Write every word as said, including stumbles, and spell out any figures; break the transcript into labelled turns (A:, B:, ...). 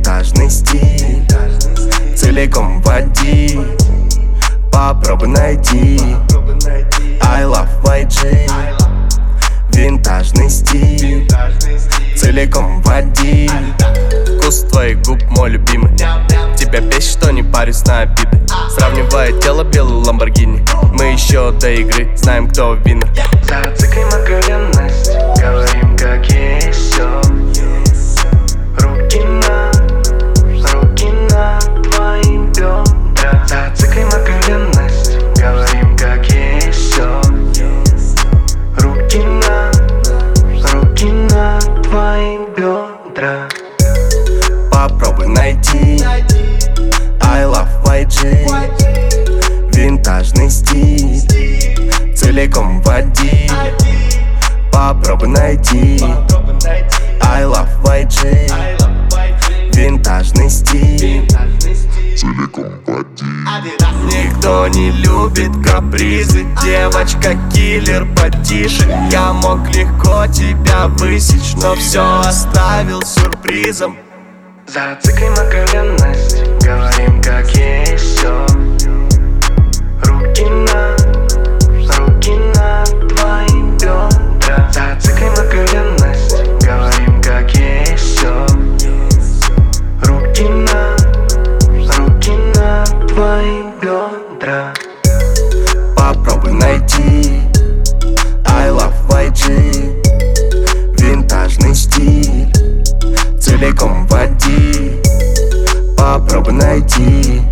A: Винтажный стиль, целиком водить, попробуй найти. I love вай джи. Винтажный стиль, целиком водить. Вкус твоих губ мой любимый. Тебя бесит, что не парюсь на обиды. Сравнивая тело белый ламборгини. Мы еще до игры знаем, кто винер.
B: Зациклим откровенность, говорим как есть все. Руки на, руки на твоим бедра. Зациклим откровенность, говорим как есть все. Руки на, руки на твоим бедра.
A: Попробуй найти. I love вай джи. Винтажный стиль, целиком водить, попробуй найти. I love вай джи. Винтажный стиль, целиком водить. Никто не любит капризы. Девочка киллер, потише. Я мог легко тебя высечь, но все оставил сюрпризом.
B: Зациклим откровенность, говорим как есть все. Руки на, руки на твоим бедра. Зациклим откровенность, говорим как есть все. Руки на, руки на твоим бедра.
A: Попробуй найти. I love вай джи. Винтажный стиль, целиком водить, попробуй найти.